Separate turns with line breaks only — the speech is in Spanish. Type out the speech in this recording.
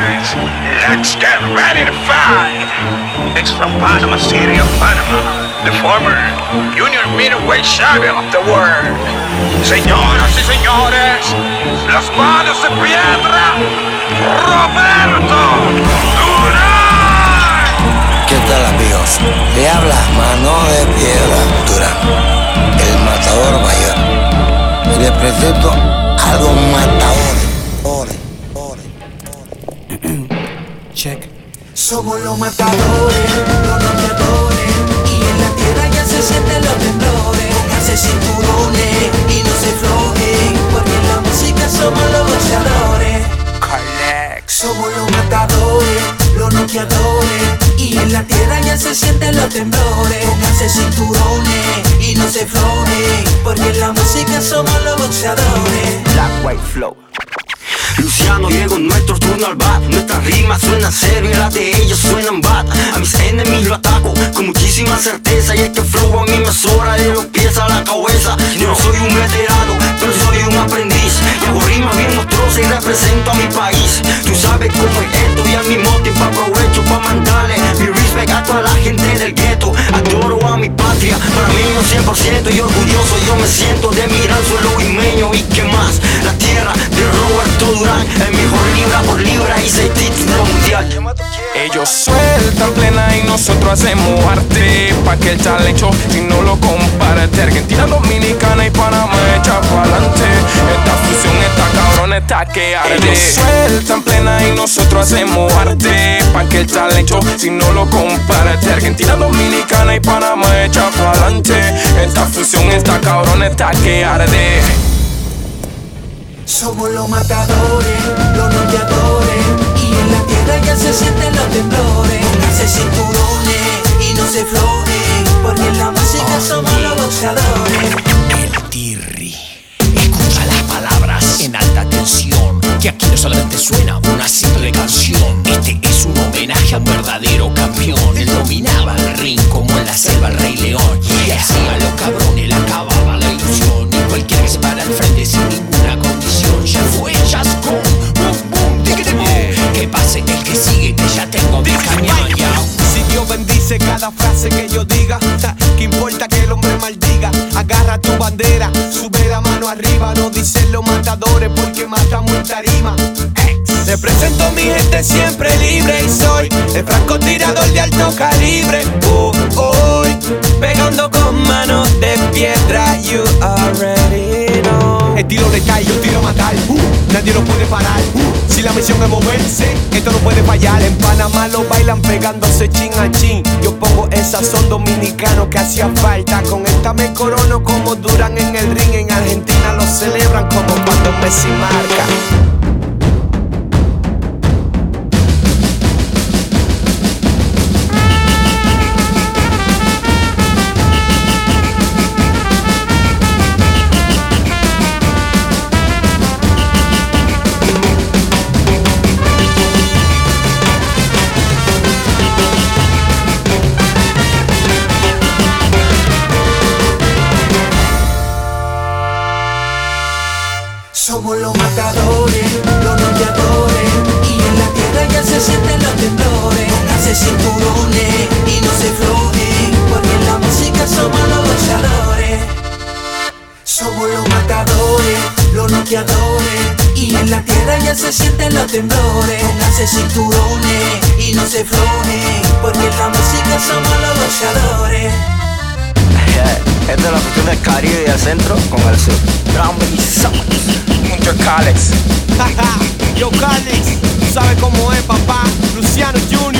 boys, let's get ready to fight. It's from Panama City of Panama, the former junior middleweight champion of the world. Señoras y señores, las manos de piedra, Roberto Durán.
¿Qué tal, amigos? Le habla Mano de Piedra Durán, el matador mayor. Y les presento a los matadores.
Check. Somos los matadores, los noqueadores, y en la tierra ya se sienten los temblores. Pónganse cinturones y no se flojen, porque en la música somos los boxeadores. Somos los matadores, los noqueadores, y en la tierra ya se sienten los temblores. Pónganse cinturones y no se flojen, porque en la música somos los boxeadores.
Black White Flow. Luciano, llegó nuestro turno al bat. Nuestras rimas suenan serio y las de ellos suenan bat. A mis enemigos lo ataco con muchísima certeza, y es que flow a mí me sobra de los pies a la cabeza. Yo no soy un veterano, pero soy un aprendiz, y hago rimas bien monstruosas y represento a mi país. Tú sabes cómo es esto, y al mismo tiempo aprovecho para mandarle mi respect a toda la gente del gueto. Adoro a mi patria, para mí no 100%, y orgulloso yo me siento de mi gran suelo limeño. Y qué más, la tierra de Roberto Durán, el mejor libra por libra y 6 títulos mundial.
Ellos sueltan plena y nosotros hacemos arte, pa' que el talento si no lo comparte. Argentina, Dominicana y Panamá echa pa'lante. Esta fusión, esta cabrón, esta que arde. Ellos sueltan plena y nosotros hacemos arte, pa' que el talento si no lo comparte. Argentina, Dominicana y Panamá echa pa'lante. Esta fusión, esta cabrón, esta que arde.
Somos los matadores, los noqueadores, y en la tierra ya se sienten los temblores. Pónganse cinturones y no se flojen, porque en la música somos los boxeadores.
El Tirri, escucha las palabras en alta tensión, que aquí no solamente suena una simple canción. Este es un homenaje a un verdadero campeón. Él dominaba el ring como en la selva el Rey León, y hacía los cabrones, le acababa la ilusión. Y cualquiera que se para al frente sin ninguna condición, ya fue, ya es con boom, boom, diggity boom. Que pase el que sigue, que ya tengo mi cañón, ya.
Si Dios bendice cada frase que yo diga, que importa que el hombre maldiga. Agarra tu bandera, sube la mano arriba. No dicen los matadores porque matamos en tarima. Represento a mi gente siempre libre, y soy el francotirador de alto calibre. Hoy pegando con manos de piedra, you already know. Estilo letal, yo tiro a matar, nadie lo puede parar. Si la misión es moverse, esto no puede fallar. En Panamá lo bailan pegándose chin a chin. Yo pongo el sazón dominicano que hacía falta. Con esta me corono como Durán en el ring. En Argentina lo celebran como cuando Messi marca.
Somos los matadores, los noqueadores, y en la tierra ya se sienten los temblores. Pónganse cinturones y no se flojen, porque en la música somos los boxeadores. Somos los matadores, los noqueadores, y en la tierra ya se sienten los temblores. Pónganse cinturones y no se flojen, porque en la música somos los boxeadores.
Esta es la cuestión del Caribe y del centro con el sur.
Mucho Calex.
Yo Calex, tú sabes cómo es, papá. Luciano Jr.